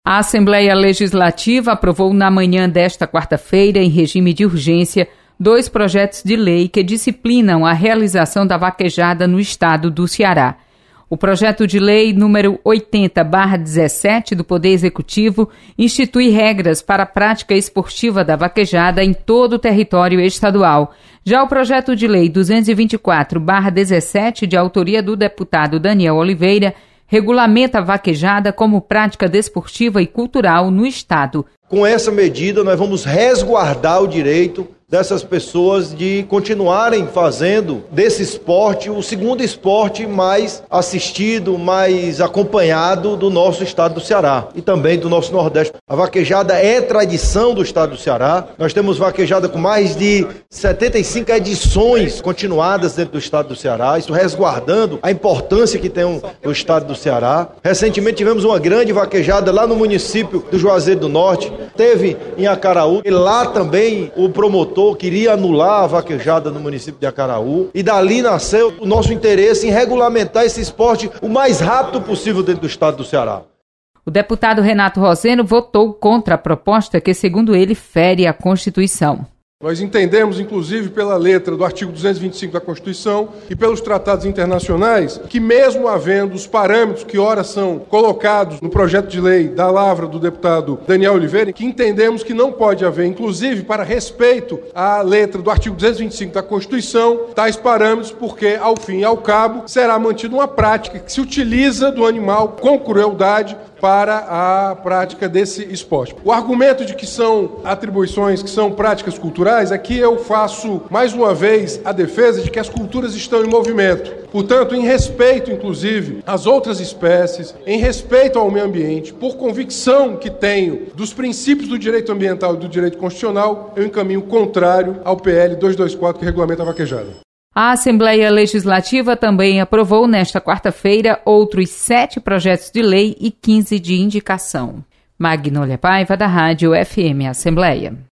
A Assembleia Legislativa aprovou na manhã desta quarta-feira, em regime de urgência, 2 projetos de lei que disciplinam a realização da vaquejada no estado do Ceará. O projeto de lei número 80/17 do Poder Executivo institui regras para a prática esportiva da vaquejada em todo o território estadual. Já o projeto de lei 224/17, de autoria do deputado Daniel Oliveira, regulamenta a vaquejada como prática desportiva e cultural no estado. Com essa medida, nós vamos resguardar o direito dessas pessoas de continuarem fazendo desse esporte o segundo esporte mais assistido, mais acompanhado do nosso estado do Ceará e também do nosso Nordeste. A vaquejada é tradição do estado do Ceará. Nós temos vaquejada com mais de 75 edições continuadas dentro do estado do Ceará, isso resguardando a importância que tem o estado do Ceará. Recentemente tivemos uma grande vaquejada lá no município do Juazeiro do Norte, teve em Acaraú, e lá também o promotor queria anular a vaquejada no município de Acaraú, e dali nasceu o nosso interesse em regulamentar esse esporte o mais rápido possível dentro do estado do Ceará. O deputado Renato Roseno votou contra a proposta que, segundo ele, fere a Constituição. Nós entendemos, inclusive, pela letra do artigo 225 da Constituição e pelos tratados internacionais, que mesmo havendo os parâmetros que ora são colocados no projeto de lei da lavra do deputado Daniel Oliveira, que entendemos que não pode haver, inclusive, para respeito à letra do artigo 225 da Constituição, tais parâmetros, porque, ao fim e ao cabo, será mantida uma prática que se utiliza do animal com crueldade para a prática desse esporte. O argumento de que são atribuições, que são práticas culturais, aqui eu faço mais uma vez a defesa de que as culturas estão em movimento. Portanto, em respeito, inclusive, às outras espécies, em respeito ao meio ambiente, por convicção que tenho dos princípios do direito ambiental e do direito constitucional, eu encaminho contrário ao PL 224, que regulamenta a vaquejada. A Assembleia Legislativa também aprovou nesta quarta-feira outros 7 projetos de lei e 15 de indicação. Magnólia Paiva, da Rádio FM Assembleia.